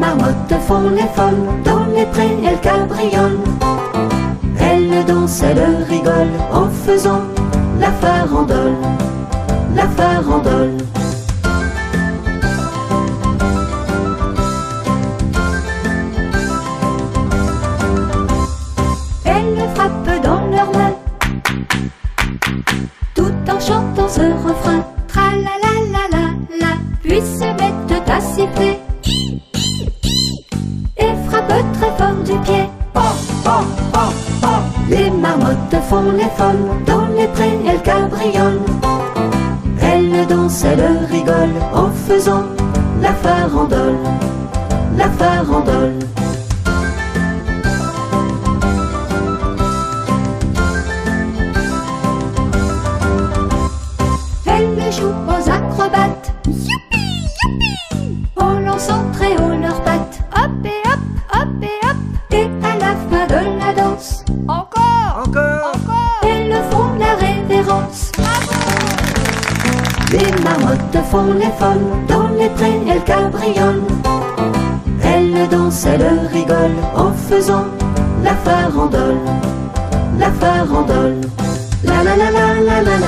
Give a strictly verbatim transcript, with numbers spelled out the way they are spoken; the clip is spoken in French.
marmottes font les folles, dans les prés elles cabriolent. Elles dansent, elles rigolent, en faisant la farandole, la farandole. Elles frappent dans leurs mains, tout en chantant ce refrain. Tra-la-la-la-la-la, puis se mettent à siffler et frappent très fort du pied. Oh, oh, oh, oh. Les marmottes font les folles, dans les prés elles cabriolent. Elles dansent, elles rigolent, en faisant la farandole, la farandole. Elles jouent aux acrobates, youpi, youpi, en lançant très haut leurs pattes. Hop et hop, hop et hop, et à la fin de la danse, encore, Encore. encore, elles font la révérence. Les marmottes font les folles, dans les prés elles cabriolent. Elles dansent, elles rigolent, en faisant la farandole, la farandole. La la la la la la la